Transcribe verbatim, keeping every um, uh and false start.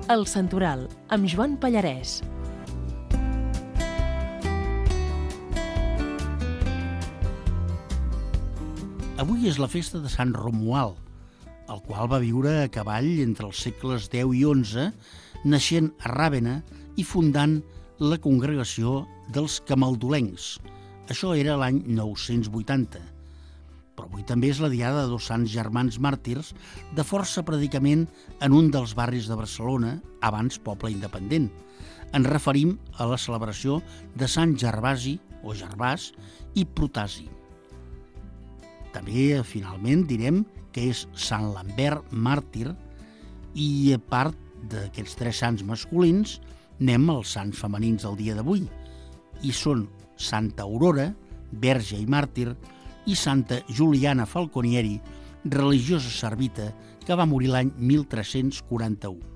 El Santoral, amb Joan Pallarès. Avui és la festa de Sant Romuald, el qual va viure a cavall entre els segles deu i onze, naixent a Ràbena i fundant la congregació dels camaldulencs. Això era l'any nou-cents vuitanta. Però avui també és la diada de dos sants germans màrtirs de força predicament en un dels barris de Barcelona, abans poble independent. Ens referim a la celebració de Sant Gervasi o Gervàs i Protasi. També, finalment, direm que és Sant Lambert màrtir i, a part d'aquests tres sants masculins, anem als sants femenins del dia d'avui. I són Santa Aurora, verge i màrtir, i Santa Juliana Falconieri, religiosa servita, que va morir l'any mil tres-cents quaranta-u.